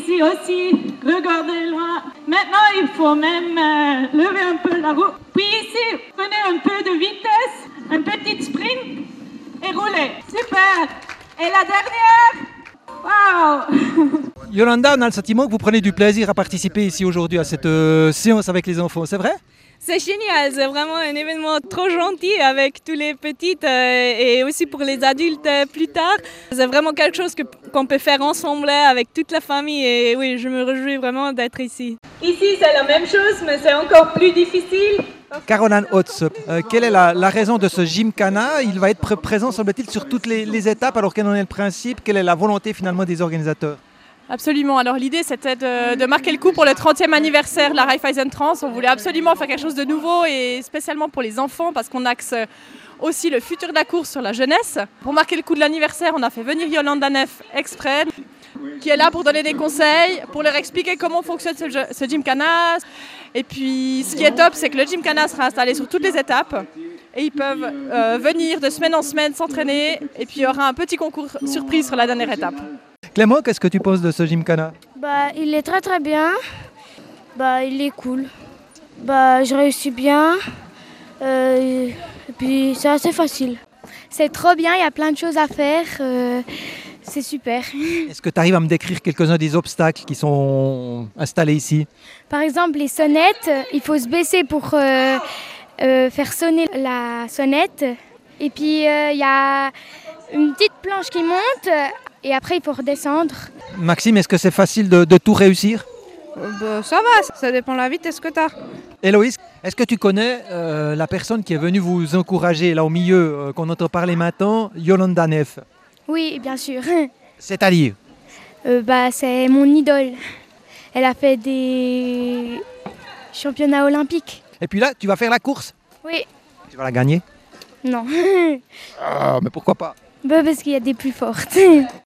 ici aussi, regardez loin. Maintenant, il faut même lever un peu la roue. Puis ici, prenez un peu de vitesse, un petit sprint et roulez. Super. Et la dernière, waouh. Yolanda, on a le sentiment que vous prenez du plaisir à participer ici aujourd'hui à cette séance avec les enfants, c'est vrai? C'est génial, c'est vraiment un événement trop gentil avec tous les petites et aussi pour les adultes plus tard. C'est vraiment quelque chose qu'on peut faire ensemble avec toute la famille et oui, je me réjouis vraiment d'être ici. Ici, c'est la même chose, mais c'est encore plus difficile. Caroline Hotz, quelle est la raison de ce Gymkhana? Il va être présent, semble-t-il, sur toutes les étapes. Alors quel en est le principe? Quelle est la volonté finalement des organisateurs? Absolument. Alors l'idée c'était de marquer le coup pour le 30e anniversaire de la Raiffeisen Trans. On voulait absolument faire quelque chose de nouveau et spécialement pour les enfants parce qu'on axe aussi le futur de la course sur la jeunesse. Pour marquer le coup de l'anniversaire, on a fait venir Yolanda Neff exprès qui est là pour donner des conseils, pour leur expliquer comment fonctionne ce Gymkhana. Et puis ce qui est top, c'est que le Gymkhana sera installé sur toutes les étapes et ils peuvent venir de semaine en semaine s'entraîner et puis il y aura un petit concours surprise sur la dernière étape. Clément, qu'est-ce que tu penses de ce Gymkhana? Il est très très bien. Il est cool. Je réussis bien. Et puis c'est assez facile. C'est trop bien, il y a plein de choses à faire. C'est super. Est-ce que tu arrives à me décrire quelques-uns des obstacles qui sont installés ici? Par exemple, les sonnettes, il faut se baisser pour faire sonner la sonnette. Et puis il y a une petite planche qui monte. Et après, il faut redescendre. Maxime, est-ce que c'est facile de tout réussir? Ça va, ça dépend de la vitesse que tu as. Héloïse, est-ce que tu connais la personne qui est venue vous encourager là au milieu, qu'on entend parler maintenant, Yolanda Neff? Oui, bien sûr. C'est-à-dire? C'est mon idole. Elle a fait des championnats olympiques. Et puis là, tu vas faire la course? Oui. Tu vas la gagner? Non. Ah, mais pourquoi pas? Parce qu'il y a des plus fortes.